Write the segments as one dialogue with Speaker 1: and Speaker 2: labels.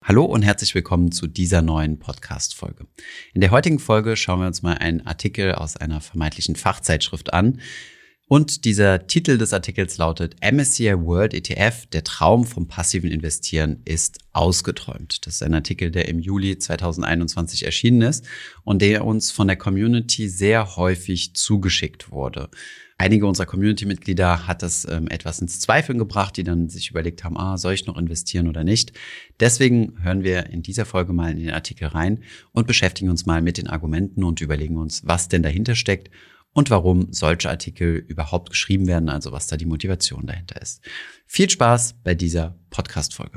Speaker 1: Hallo und herzlich willkommen zu dieser neuen Podcast-Folge. In der heutigen Folge schauen wir uns mal einen Artikel aus einer vermeintlichen Fachzeitschrift an. Und dieser Titel des Artikels lautet MSCI World ETF, der Traum vom passiven Investieren ist ausgeträumt. Das ist ein Artikel, der im Juli 2021 erschienen ist und der uns von der Community sehr häufig zugeschickt wurde. Einige unserer Community-Mitglieder hat das etwas ins Zweifeln gebracht, die dann sich überlegt haben, soll ich noch investieren oder nicht? Deswegen hören wir in dieser Folge mal in den Artikel rein und beschäftigen uns mal mit den Argumenten und überlegen uns, was denn dahinter steckt und warum solche Artikel überhaupt geschrieben werden, also was da die Motivation dahinter ist. Viel Spaß bei dieser Podcast-Folge.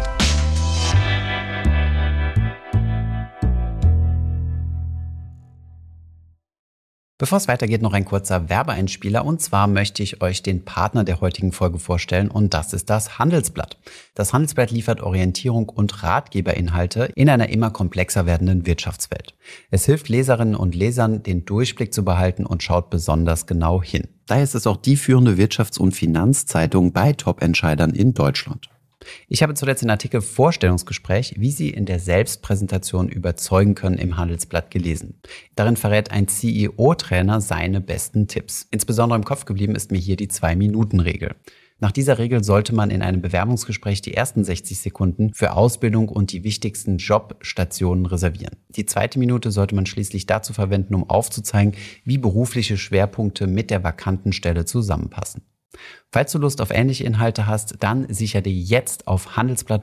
Speaker 1: Bevor es weitergeht, noch ein kurzer Werbeeinspieler. Und zwar möchte ich euch den Partner der heutigen Folge vorstellen und das ist das Handelsblatt. Das Handelsblatt liefert Orientierung und Ratgeberinhalte in einer immer komplexer werdenden Wirtschaftswelt. Es hilft Leserinnen und Lesern, den Durchblick zu behalten und schaut besonders genau hin. Daher ist es auch die führende Wirtschafts- und Finanzzeitung bei Top-Entscheidern in Deutschland. Ich habe zuletzt den Artikel Vorstellungsgespräch, wie Sie in der Selbstpräsentation überzeugen können, im Handelsblatt gelesen. Darin verrät ein CEO-Trainer seine besten Tipps. Insbesondere im Kopf geblieben ist mir hier die 2-Minuten-Regel. Nach dieser Regel sollte man in einem Bewerbungsgespräch die ersten 60 Sekunden für Ausbildung und die wichtigsten Jobstationen reservieren. Die zweite Minute sollte man schließlich dazu verwenden, um aufzuzeigen, wie berufliche Schwerpunkte mit der vakanten Stelle zusammenpassen. Falls du Lust auf ähnliche Inhalte hast, dann sichere dir jetzt auf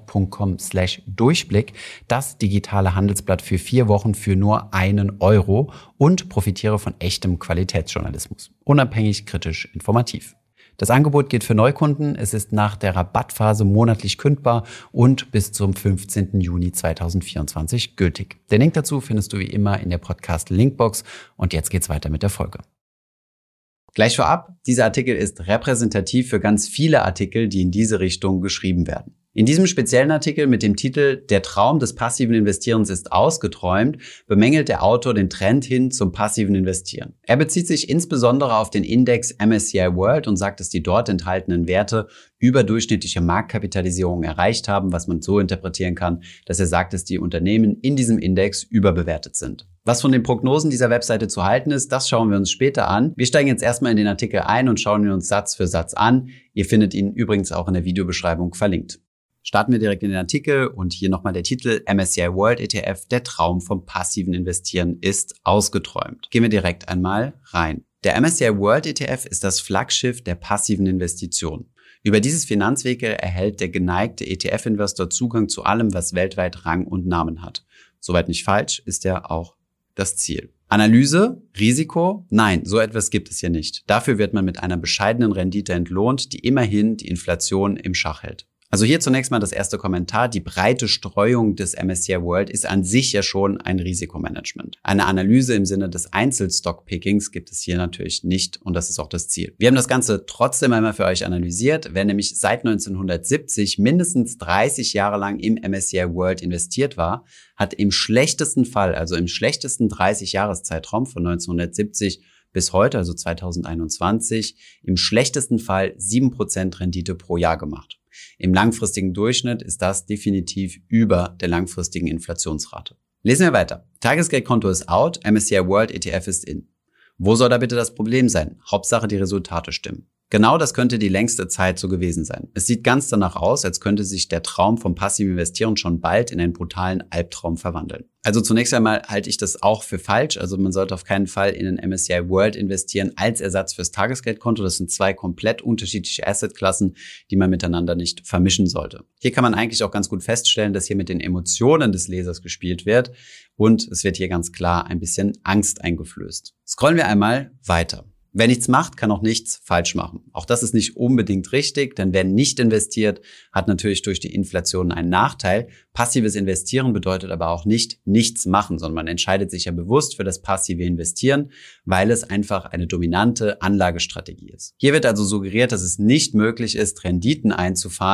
Speaker 1: handelsblatt.com/Durchblick das digitale Handelsblatt für 4 Wochen für nur €1 und profitiere von echtem Qualitätsjournalismus. Unabhängig, kritisch, informativ. Das Angebot gilt für Neukunden, es ist nach der Rabattphase monatlich kündbar und bis zum 15. Juni 2024 gültig. Den Link dazu findest du wie immer in der Podcast-Linkbox und jetzt geht's weiter mit der Folge. Gleich vorab, dieser Artikel ist repräsentativ für ganz viele Artikel, die in diese Richtung geschrieben werden. In diesem speziellen Artikel mit dem Titel Der Traum des passiven Investierens ist ausgeträumt, bemängelt der Autor den Trend hin zum passiven Investieren. Er bezieht sich insbesondere auf den Index MSCI World und sagt, dass die dort enthaltenen Werte überdurchschnittliche Marktkapitalisierung erreicht haben, was man so interpretieren kann, dass er sagt, dass die Unternehmen in diesem Index überbewertet sind. Was von den Prognosen dieser Webseite zu halten ist, das schauen wir uns später an. Wir steigen jetzt erstmal in den Artikel ein und schauen ihn uns Satz für Satz an. Ihr findet ihn übrigens auch in der Videobeschreibung verlinkt. Starten wir direkt in den Artikel und hier nochmal der Titel MSCI World ETF, der Traum vom passiven Investieren ist ausgeträumt. Gehen wir direkt einmal rein. Der MSCI World ETF ist das Flaggschiff der passiven Investition. Über dieses Finanzvehikel erhält der geneigte ETF-Investor Zugang zu allem, was weltweit Rang und Namen hat. Soweit nicht falsch, ist ja auch das Ziel. Analyse, Risiko? Nein, so etwas gibt es hier nicht. Dafür wird man mit einer bescheidenen Rendite entlohnt, die immerhin die Inflation im Schach hält. Also hier zunächst mal das erste Kommentar. Die breite Streuung des MSCI World ist an sich ja schon ein Risikomanagement. Eine Analyse im Sinne des Einzelstock-Pickings gibt es hier natürlich nicht und das ist auch das Ziel. Wir haben das Ganze trotzdem einmal für euch analysiert. Wer nämlich seit 1970 mindestens 30 Jahre lang im MSCI World investiert war, hat im schlechtesten Fall, also im schlechtesten 30-Jahres-Zeitraum von 1970 bis heute, also 2021, im schlechtesten Fall 7% Rendite pro Jahr gemacht. Im langfristigen Durchschnitt ist das definitiv über der langfristigen Inflationsrate. Lesen wir weiter. Tagesgeldkonto ist out, MSCI World ETF ist in. Wo soll da bitte das Problem sein? Hauptsache die Resultate stimmen. Genau das könnte die längste Zeit so gewesen sein. Es sieht ganz danach aus, als könnte sich der Traum vom passiven Investieren schon bald in einen brutalen Albtraum verwandeln. Also zunächst einmal halte ich das auch für falsch. Also man sollte auf keinen Fall in den MSCI World investieren als Ersatz fürs Tagesgeldkonto. Das sind 2 komplett unterschiedliche Assetklassen, die man miteinander nicht vermischen sollte. Hier kann man eigentlich auch ganz gut feststellen, dass hier mit den Emotionen des Lesers gespielt wird und es wird hier ganz klar ein bisschen Angst eingeflößt. Scrollen wir einmal weiter. Wer nichts macht, kann auch nichts falsch machen. Auch das ist nicht unbedingt richtig, denn wer nicht investiert, hat natürlich durch die Inflation einen Nachteil. Passives Investieren bedeutet aber auch nicht nichts machen, sondern man entscheidet sich ja bewusst für das passive Investieren, weil es einfach eine dominante Anlagestrategie ist. Hier wird also suggeriert, dass es nicht möglich ist, Renditen einzufahren,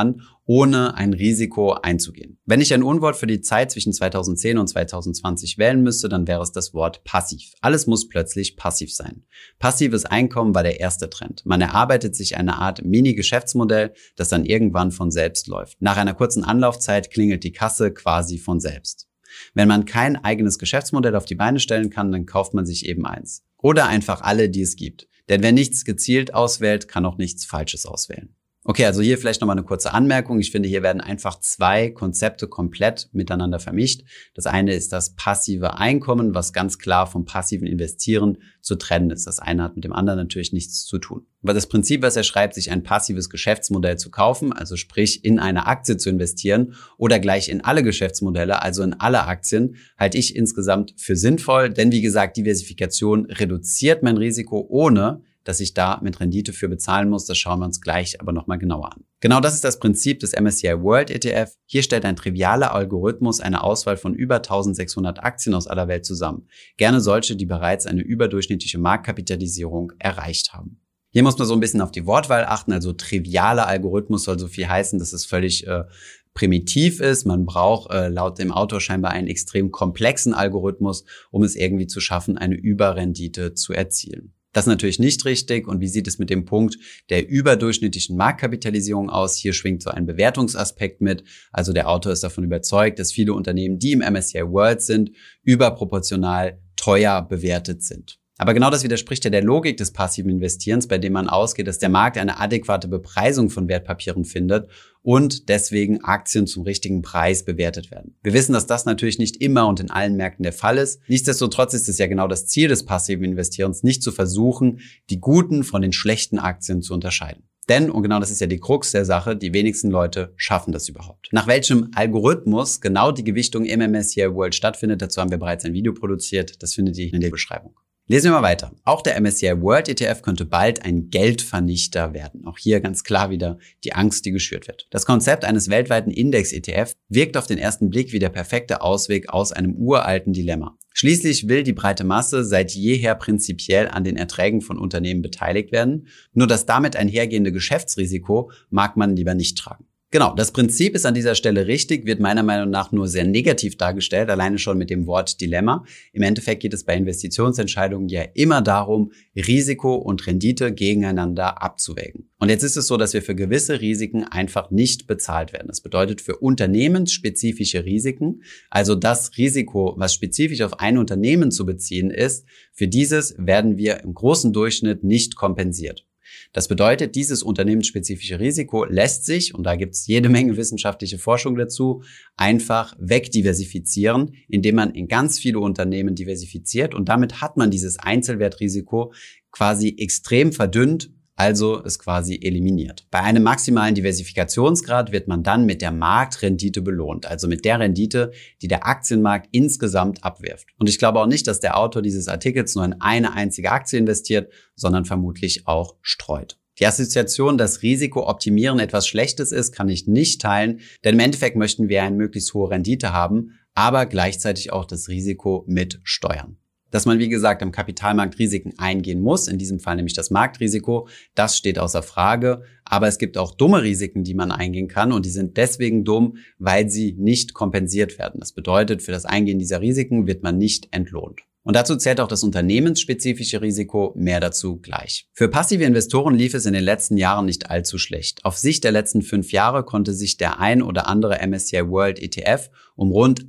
Speaker 1: ohne ein Risiko einzugehen. Wenn ich ein Unwort für die Zeit zwischen 2010 und 2020 wählen müsste, dann wäre es das Wort passiv. Alles muss plötzlich passiv sein. Passives Einkommen war der erste Trend. Man erarbeitet sich eine Art Mini-Geschäftsmodell, das dann irgendwann von selbst läuft. Nach einer kurzen Anlaufzeit klingelt die Kasse quasi von selbst. Wenn man kein eigenes Geschäftsmodell auf die Beine stellen kann, dann kauft man sich eben eins. Oder einfach alle, die es gibt. Denn wer nichts gezielt auswählt, kann auch nichts Falsches auswählen. Okay, also hier vielleicht nochmal eine kurze Anmerkung. Ich finde, hier werden einfach zwei Konzepte komplett miteinander vermischt. Das eine ist das passive Einkommen, was ganz klar vom passiven Investieren zu trennen ist. Das eine hat mit dem anderen natürlich nichts zu tun. Aber das Prinzip, was er schreibt, sich ein passives Geschäftsmodell zu kaufen, also sprich in eine Aktie zu investieren oder gleich in alle Geschäftsmodelle, also in alle Aktien, halte ich insgesamt für sinnvoll. Denn wie gesagt, Diversifikation reduziert mein Risiko, ohne dass ich da mit Rendite für bezahlen muss. Das schauen wir uns gleich aber nochmal genauer an. Genau das ist das Prinzip des MSCI World ETF. Hier stellt ein trivialer Algorithmus eine Auswahl von über 1600 Aktien aus aller Welt zusammen. Gerne solche, die bereits eine überdurchschnittliche Marktkapitalisierung erreicht haben. Hier muss man so ein bisschen auf die Wortwahl achten. Also trivialer Algorithmus soll so viel heißen, dass es völlig primitiv ist. Man braucht laut dem Autor scheinbar einen extrem komplexen Algorithmus, um es irgendwie zu schaffen, eine Überrendite zu erzielen. Das ist natürlich nicht richtig. Und wie sieht es mit dem Punkt der überdurchschnittlichen Marktkapitalisierung aus? Hier schwingt so ein Bewertungsaspekt mit. Also der Autor ist davon überzeugt, dass viele Unternehmen, die im MSCI World sind, überproportional teuer bewertet sind. Aber genau das widerspricht ja der Logik des passiven Investierens, bei dem man ausgeht, dass der Markt eine adäquate Bepreisung von Wertpapieren findet und deswegen Aktien zum richtigen Preis bewertet werden. Wir wissen, dass das natürlich nicht immer und in allen Märkten der Fall ist. Nichtsdestotrotz ist es ja genau das Ziel des passiven Investierens, nicht zu versuchen, die guten von den schlechten Aktien zu unterscheiden. Denn, und genau das ist ja die Krux der Sache, die wenigsten Leute schaffen das überhaupt. Nach welchem Algorithmus genau die Gewichtung im MSCI World stattfindet, dazu haben wir bereits ein Video produziert. Das findet ihr in der Beschreibung. Lesen wir mal weiter. Auch der MSCI World ETF könnte bald ein Geldvernichter werden. Auch hier ganz klar wieder die Angst, die geschürt wird. Das Konzept eines weltweiten Index-ETF wirkt auf den ersten Blick wie der perfekte Ausweg aus einem uralten Dilemma. Schließlich will die breite Masse seit jeher prinzipiell an den Erträgen von Unternehmen beteiligt werden. Nur das damit einhergehende Geschäftsrisiko mag man lieber nicht tragen. Genau, das Prinzip ist an dieser Stelle richtig, wird meiner Meinung nach nur sehr negativ dargestellt, alleine schon mit dem Wort Dilemma. Im Endeffekt geht es bei Investitionsentscheidungen ja immer darum, Risiko und Rendite gegeneinander abzuwägen. Und jetzt ist es so, dass wir für gewisse Risiken einfach nicht bezahlt werden. Das bedeutet für unternehmensspezifische Risiken, also das Risiko, was spezifisch auf ein Unternehmen zu beziehen ist, für dieses werden wir im großen Durchschnitt nicht kompensiert. Das bedeutet, dieses unternehmensspezifische Risiko lässt sich, und da gibt es jede Menge wissenschaftliche Forschung dazu, einfach wegdiversifizieren, indem man in ganz viele Unternehmen diversifiziert und damit hat man dieses Einzelwertrisiko quasi extrem verdünnt, also es quasi eliminiert. Bei einem maximalen Diversifikationsgrad wird man dann mit der Marktrendite belohnt, also mit der Rendite, die der Aktienmarkt insgesamt abwirft. Und ich glaube auch nicht, dass der Autor dieses Artikels nur in eine einzige Aktie investiert, sondern vermutlich auch streut. Die Assoziation, dass Risikooptimieren etwas Schlechtes ist, kann ich nicht teilen, denn im Endeffekt möchten wir eine möglichst hohe Rendite haben, aber gleichzeitig auch das Risiko mit steuern. Dass man, wie gesagt, am Kapitalmarkt Risiken eingehen muss, in diesem Fall nämlich das Marktrisiko, das steht außer Frage. Aber es gibt auch dumme Risiken, die man eingehen kann und die sind deswegen dumm, weil sie nicht kompensiert werden. Das bedeutet, für das Eingehen dieser Risiken wird man nicht entlohnt. Und dazu zählt auch das unternehmensspezifische Risiko, mehr dazu gleich. Für passive Investoren lief es in den letzten Jahren nicht allzu schlecht. Auf Sicht der letzten 5 Jahre konnte sich der ein oder andere MSCI World ETF um rund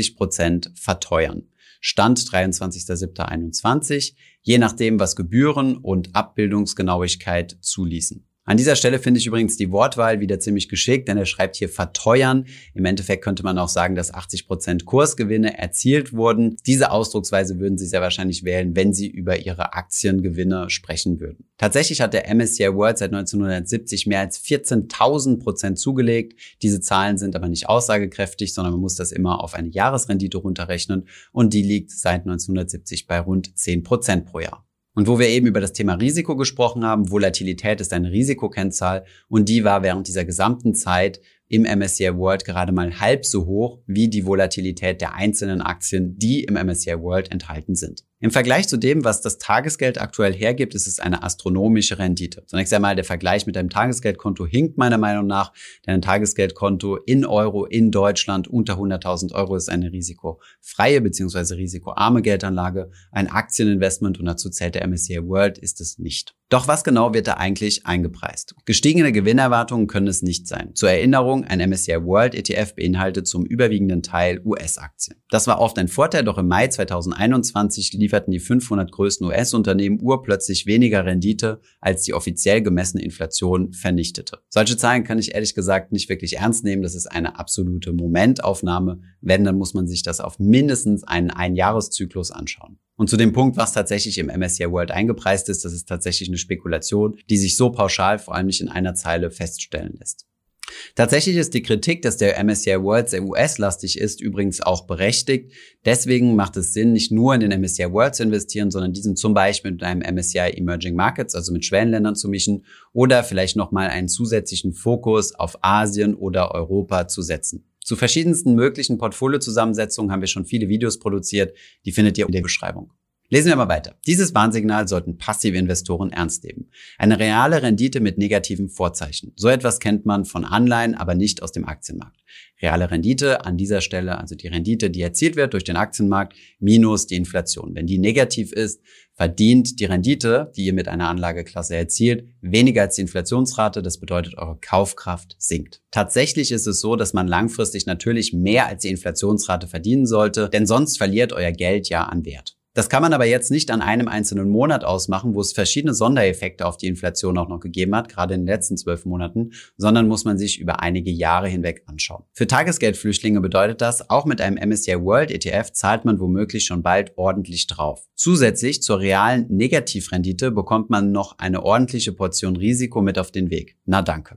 Speaker 1: 80% verteuern. Stand 23.07.21, je nachdem, was Gebühren und Abbildungsgenauigkeit zuließen. An dieser Stelle finde ich übrigens die Wortwahl wieder ziemlich geschickt, denn er schreibt hier verteuern. Im Endeffekt könnte man auch sagen, dass 80% Kursgewinne erzielt wurden. Diese Ausdrucksweise würden Sie sehr wahrscheinlich wählen, wenn Sie über Ihre Aktiengewinne sprechen würden. Tatsächlich hat der MSCI World seit 1970 mehr als 14.000% zugelegt. Diese Zahlen sind aber nicht aussagekräftig, sondern man muss das immer auf eine Jahresrendite runterrechnen und die liegt seit 1970 bei rund 10% pro Jahr. Und wo wir eben über das Thema Risiko gesprochen haben, Volatilität ist eine Risikokennzahl und die war während dieser gesamten Zeit im MSCI World gerade mal halb so hoch wie die Volatilität der einzelnen Aktien, die im MSCI World enthalten sind. Im Vergleich zu dem, was das Tagesgeld aktuell hergibt, ist es eine astronomische Rendite. Zunächst einmal der Vergleich mit einem Tagesgeldkonto hinkt meiner Meinung nach, denn ein Tagesgeldkonto in Euro in Deutschland unter 100.000 Euro ist eine risikofreie bzw. risikoarme Geldanlage. Ein Aktieninvestment, und dazu zählt der MSCI World, ist es nicht. Doch was genau wird da eigentlich eingepreist? Gestiegene Gewinnerwartungen können es nicht sein. Zur Erinnerung, ein MSCI World ETF beinhaltet zum überwiegenden Teil US-Aktien. Das war oft ein Vorteil, doch im Mai 2021 lieferten die 500 größten US-Unternehmen urplötzlich weniger Rendite, als die offiziell gemessene Inflation vernichtete. Solche Zahlen kann ich ehrlich gesagt nicht wirklich ernst nehmen. Das ist eine absolute Momentaufnahme. Wenn, dann muss man sich das auf mindestens einen Einjahreszyklus anschauen. Und zu dem Punkt, was tatsächlich im MSCI World eingepreist ist, das ist tatsächlich eine Spekulation, die sich so pauschal vor allem nicht in einer Zeile feststellen lässt. Tatsächlich ist die Kritik, dass der MSCI World sehr US-lastig ist, übrigens auch berechtigt. Deswegen macht es Sinn, nicht nur in den MSCI World zu investieren, sondern diesen zum Beispiel mit einem MSCI Emerging Markets, also mit Schwellenländern zu mischen oder vielleicht nochmal einen zusätzlichen Fokus auf Asien oder Europa zu setzen. Zu verschiedensten möglichen Portfoliozusammensetzungen haben wir schon viele Videos produziert, die findet ihr in der Beschreibung. Lesen wir mal weiter. Dieses Warnsignal sollten passive Investoren ernst nehmen. Eine reale Rendite mit negativen Vorzeichen. So etwas kennt man von Anleihen, aber nicht aus dem Aktienmarkt. Reale Rendite an dieser Stelle, also die Rendite, die erzielt wird durch den Aktienmarkt, minus die Inflation. Wenn die negativ ist, verdient die Rendite, die ihr mit einer Anlageklasse erzielt, weniger als die Inflationsrate. Das bedeutet, eure Kaufkraft sinkt. Tatsächlich ist es so, dass man langfristig natürlich mehr als die Inflationsrate verdienen sollte, denn sonst verliert euer Geld ja an Wert. Das kann man aber jetzt nicht an einem einzelnen Monat ausmachen, wo es verschiedene Sondereffekte auf die Inflation auch noch gegeben hat, gerade in den letzten 12 Monaten, sondern muss man sich über einige Jahre hinweg anschauen. Für Tagesgeldflüchtlinge bedeutet das, auch mit einem MSCI World ETF zahlt man womöglich schon bald ordentlich drauf. Zusätzlich zur realen Negativrendite bekommt man noch eine ordentliche Portion Risiko mit auf den Weg. Na danke.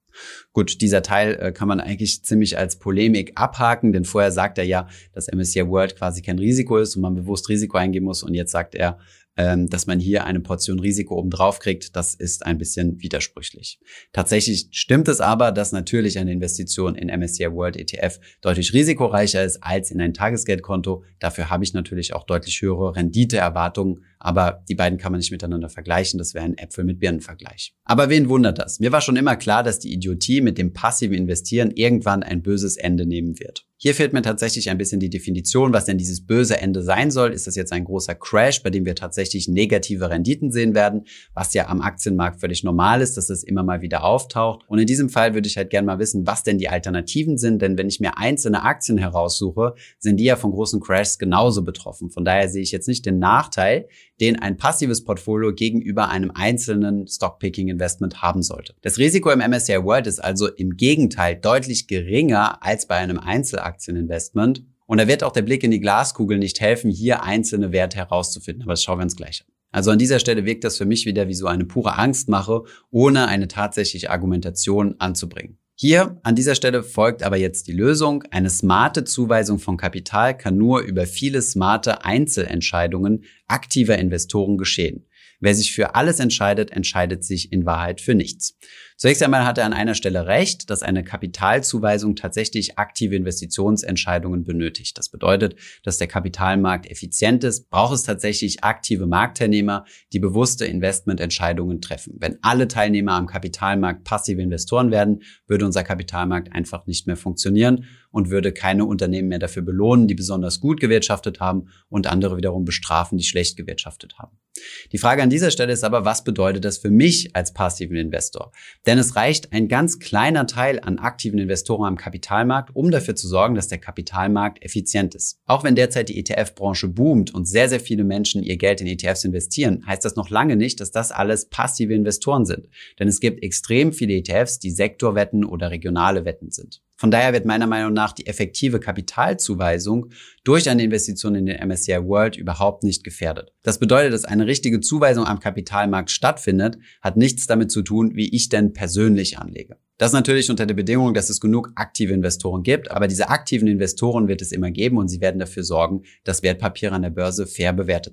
Speaker 1: Gut, dieser Teil kann man eigentlich ziemlich als Polemik abhaken, denn vorher sagt er ja, dass MSCI World quasi kein Risiko ist und man bewusst Risiko eingehen muss, und jetzt sagt er, dass man hier eine Portion Risiko obendrauf kriegt. Das ist ein bisschen widersprüchlich. Tatsächlich stimmt es aber, dass natürlich eine Investition in MSCI World ETF deutlich risikoreicher ist als in ein Tagesgeldkonto. Dafür habe ich natürlich auch deutlich höhere Renditeerwartungen, aber die beiden kann man nicht miteinander vergleichen. Das wäre ein Äpfel mit Birnen Vergleich. Aber wen wundert das? Mir war schon immer klar, dass die Idiotie mit dem passiven Investieren irgendwann ein böses Ende nehmen wird. Hier fehlt mir tatsächlich ein bisschen die Definition, was denn dieses böse Ende sein soll. Ist das jetzt ein großer Crash, bei dem wir tatsächlich negative Renditen sehen werden, was ja am Aktienmarkt völlig normal ist, dass das immer mal wieder auftaucht. Und in diesem Fall würde ich halt gerne mal wissen, was denn die Alternativen sind, denn wenn ich mir einzelne Aktien heraussuche, sind die ja von großen Crashs genauso betroffen. Von daher sehe ich jetzt nicht den Nachteil, den ein passives Portfolio gegenüber einem einzelnen Stockpicking-Investment haben sollte. Das Risiko im MSCI World ist also im Gegenteil deutlich geringer als bei einem Einzelaktieninvestment. Und da wird auch der Blick in die Glaskugel nicht helfen, hier einzelne Werte herauszufinden. Aber das schauen wir uns gleich an. Also an dieser Stelle wirkt das für mich wieder wie so eine pure Angstmache, ohne eine tatsächliche Argumentation anzubringen. Hier an dieser Stelle folgt aber jetzt die Lösung. Eine smarte Zuweisung von Kapital kann nur über viele smarte Einzelentscheidungen aktiver Investoren geschehen. Wer sich für alles entscheidet, entscheidet sich in Wahrheit für nichts. Zunächst einmal hat er an einer Stelle recht, dass eine Kapitalzuweisung tatsächlich aktive Investitionsentscheidungen benötigt. Das bedeutet, dass der Kapitalmarkt effizient ist, braucht es tatsächlich aktive Marktteilnehmer, die bewusste Investmententscheidungen treffen. Wenn alle Teilnehmer am Kapitalmarkt passive Investoren werden, würde unser Kapitalmarkt einfach nicht mehr funktionieren und würde keine Unternehmen mehr dafür belohnen, die besonders gut gewirtschaftet haben, und andere wiederum bestrafen, die schlecht gewirtschaftet haben. Die Frage an dieser Stelle ist aber, was bedeutet das für mich als passiven Investor? Denn es reicht ein ganz kleiner Teil an aktiven Investoren am Kapitalmarkt, um dafür zu sorgen, dass der Kapitalmarkt effizient ist. Auch wenn derzeit die ETF-Branche boomt und sehr, sehr viele Menschen ihr Geld in ETFs investieren, heißt das noch lange nicht, dass das alles passive Investoren sind. Denn es gibt extrem viele ETFs, die Sektorwetten oder regionale Wetten sind. Von daher wird meiner Meinung nach die effektive Kapitalzuweisung durch eine Investition in den MSCI World überhaupt nicht gefährdet. Das bedeutet, dass eine richtige Zuweisung am Kapitalmarkt stattfindet, hat nichts damit zu tun, wie ich denn persönlich anlege. Das natürlich unter der Bedingung, dass es genug aktive Investoren gibt, aber diese aktiven Investoren wird es immer geben und sie werden dafür sorgen, dass Wertpapiere an der Börse fair bewertet sind.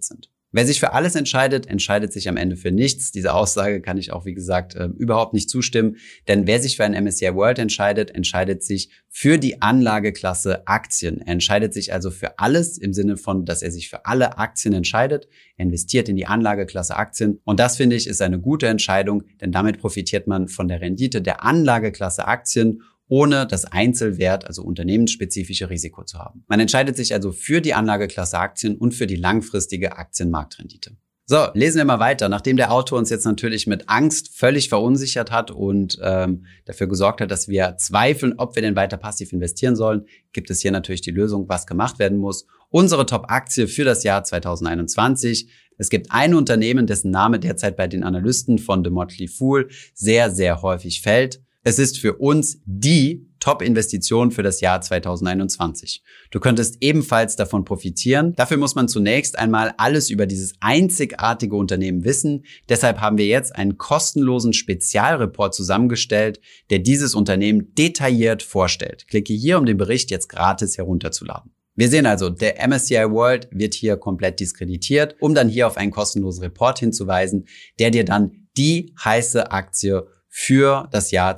Speaker 1: Wer sich für alles entscheidet, entscheidet sich am Ende für nichts. Diese Aussage kann ich auch, wie gesagt, überhaupt nicht zustimmen. Denn wer sich für ein MSCI World entscheidet, entscheidet sich für die Anlageklasse Aktien. Er entscheidet sich also für alles im Sinne von, dass er sich für alle Aktien entscheidet. Er investiert in die Anlageklasse Aktien. Und das, finde ich, ist eine gute Entscheidung, denn damit profitiert man von der Rendite der Anlageklasse Aktien, ohne das Einzelwert, also unternehmensspezifische Risiko zu haben. Man entscheidet sich also für die Anlageklasse Aktien und für die langfristige Aktienmarktrendite. So, lesen wir mal weiter. Nachdem der Autor uns jetzt natürlich mit Angst völlig verunsichert hat und dafür gesorgt hat, dass wir zweifeln, ob wir denn weiter passiv investieren sollen, gibt es hier natürlich die Lösung, was gemacht werden muss. Unsere Top-Aktie für das Jahr 2021. Es gibt ein Unternehmen, dessen Name derzeit bei den Analysten von The Motley Fool sehr, sehr häufig fällt. Es ist für uns die Top-Investition für das Jahr 2021. Du könntest ebenfalls davon profitieren. Dafür muss man zunächst einmal alles über dieses einzigartige Unternehmen wissen. Deshalb haben wir jetzt einen kostenlosen Spezialreport zusammengestellt, der dieses Unternehmen detailliert vorstellt. Klicke hier, um den Bericht jetzt gratis herunterzuladen. Wir sehen also, der MSCI World wird hier komplett diskreditiert, um dann hier auf einen kostenlosen Report hinzuweisen, der dir dann die heiße Aktie für das Jahr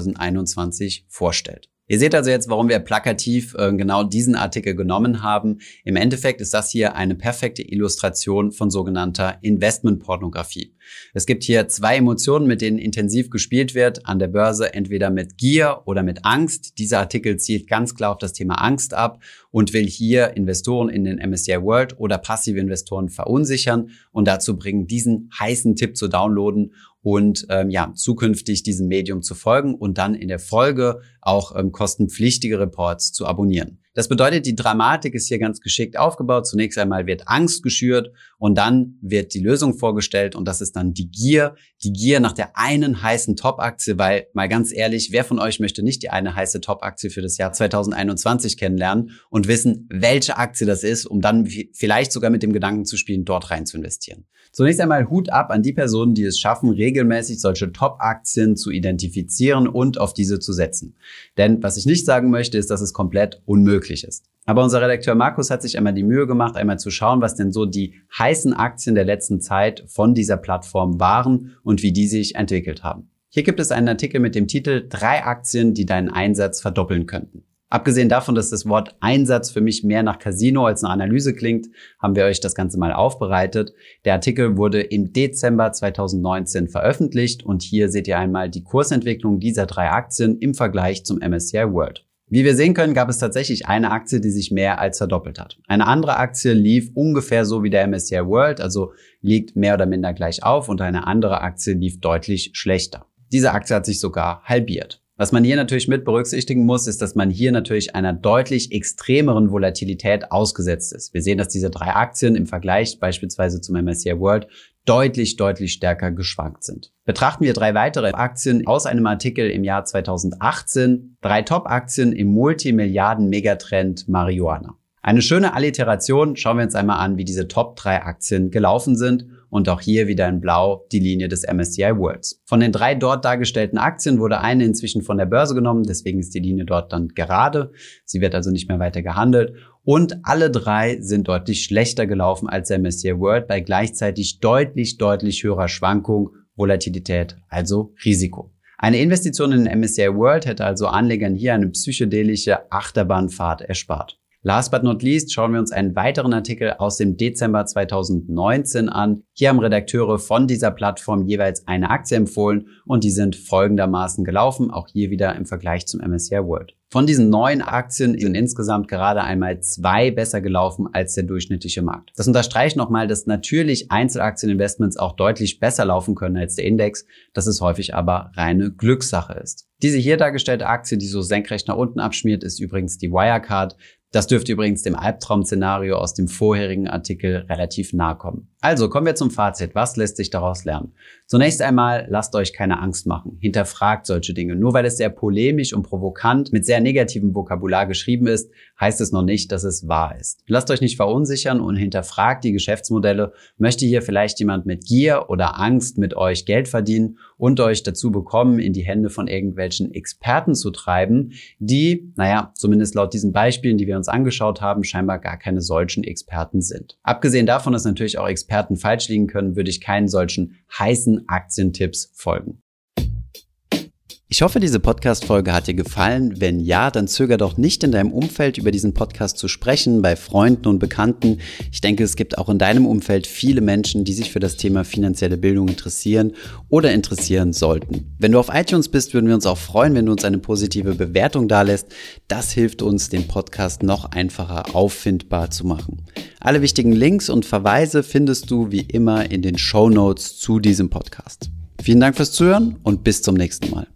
Speaker 1: 2021 vorstellt. Ihr seht also jetzt, warum wir plakativ genau diesen Artikel genommen haben. Im Endeffekt ist das hier eine perfekte Illustration von sogenannter Investmentpornografie. Es gibt hier zwei Emotionen, mit denen intensiv gespielt wird an der Börse, entweder mit Gier oder mit Angst. Dieser Artikel zielt ganz klar auf das Thema Angst ab und will hier Investoren in den MSCI World oder passive Investoren verunsichern und dazu bringen, diesen heißen Tipp zu downloaden und zukünftig diesem Medium zu folgen und dann in der Folge auch kostenpflichtige Reports zu abonnieren. Das bedeutet, die Dramatik ist hier ganz geschickt aufgebaut. Zunächst einmal wird Angst geschürt und dann wird die Lösung vorgestellt und das ist dann die Gier. Die Gier nach der einen heißen Top-Aktie, weil, mal ganz ehrlich, wer von euch möchte nicht die eine heiße Top-Aktie für das Jahr 2021 kennenlernen und wissen, welche Aktie das ist, um dann vielleicht sogar mit dem Gedanken zu spielen, dort rein zu investieren. Zunächst einmal Hut ab an die Personen, die es schaffen, regelmäßig solche Top-Aktien zu identifizieren und auf diese zu setzen. Denn was ich nicht sagen möchte, ist, dass es komplett unmöglich ist. Aber unser Redakteur Markus hat sich einmal die Mühe gemacht, einmal zu schauen, was denn so die heißen Aktien der letzten Zeit von dieser Plattform waren und wie die sich entwickelt haben. Hier gibt es einen Artikel mit dem Titel 3 Aktien, die deinen Einsatz verdoppeln könnten. Abgesehen davon, dass das Wort Einsatz für mich mehr nach Casino als eine Analyse klingt, haben wir euch das Ganze mal aufbereitet. Der Artikel wurde im Dezember 2019 veröffentlicht und hier seht ihr einmal die Kursentwicklung dieser 3 Aktien im Vergleich zum MSCI World. Wie wir sehen können, gab es tatsächlich eine Aktie, die sich mehr als verdoppelt hat. Eine andere Aktie lief ungefähr so wie der MSCI World, also liegt mehr oder minder gleich auf, und eine andere Aktie lief deutlich schlechter. Diese Aktie hat sich sogar halbiert. Was man hier natürlich mit berücksichtigen muss, ist, dass man hier natürlich einer deutlich extremeren Volatilität ausgesetzt ist. Wir sehen, dass diese 3 Aktien im Vergleich beispielsweise zum MSCI World deutlich stärker geschwankt sind. Betrachten wir 3 weitere Aktien aus einem Artikel im Jahr 2018, 3 Top-Aktien im Multimilliarden-Megatrend Marihuana. Eine schöne Alliteration. Schauen wir uns einmal an, wie diese Top 3 Aktien gelaufen sind. Und auch hier wieder in Blau die Linie des MSCI Worlds. Von den 3 dort dargestellten Aktien wurde eine inzwischen von der Börse genommen. Deswegen ist die Linie dort dann gerade. Sie wird also nicht mehr weiter gehandelt. Und alle 3 sind deutlich schlechter gelaufen als der MSCI World bei gleichzeitig deutlich höherer Schwankung, Volatilität, also Risiko. Eine Investition in den MSCI World hätte also Anlegern hier eine psychedelische Achterbahnfahrt erspart. Last but not least schauen wir uns einen weiteren Artikel aus dem Dezember 2019 an. Hier haben Redakteure von dieser Plattform jeweils eine Aktie empfohlen und die sind folgendermaßen gelaufen, auch hier wieder im Vergleich zum MSCI World. Von diesen 9 Aktien sind insgesamt gerade einmal 2 besser gelaufen als der durchschnittliche Markt. Das unterstreicht nochmal, dass natürlich Einzelaktieninvestments auch deutlich besser laufen können als der Index, dass es häufig aber reine Glückssache ist. Diese hier dargestellte Aktie, die so senkrecht nach unten abschmiert, ist übrigens die Wirecard. Das dürfte übrigens dem Albtraum-Szenario aus dem vorherigen Artikel relativ nahe kommen. Also kommen wir zum Fazit. Was lässt sich daraus lernen? Zunächst einmal, lasst euch keine Angst machen. Hinterfragt solche Dinge. Nur weil es sehr polemisch und provokant mit sehr negativem Vokabular geschrieben ist, heißt es noch nicht, dass es wahr ist. Lasst euch nicht verunsichern und hinterfragt die Geschäftsmodelle. Möchte hier vielleicht jemand mit Gier oder Angst mit euch Geld verdienen und euch dazu bekommen, in die Hände von irgendwelchen Experten zu treiben, die, zumindest laut diesen Beispielen, die wir uns angeschaut haben, scheinbar gar keine solchen Experten sind. Abgesehen davon, dass natürlich auch Experten Experten falsch liegen können, würde ich keinen solchen heißen Aktientipps folgen. Ich hoffe, diese Podcast-Folge hat dir gefallen. Wenn ja, dann zöger doch nicht, in deinem Umfeld über diesen Podcast zu sprechen, bei Freunden und Bekannten. Ich denke, es gibt auch in deinem Umfeld viele Menschen, die sich für das Thema finanzielle Bildung interessieren oder interessieren sollten. Wenn du auf iTunes bist, würden wir uns auch freuen, wenn du uns eine positive Bewertung dalässt. Das hilft uns, den Podcast noch einfacher auffindbar zu machen. Alle wichtigen Links und Verweise findest du wie immer in den Shownotes zu diesem Podcast. Vielen Dank fürs Zuhören und bis zum nächsten Mal.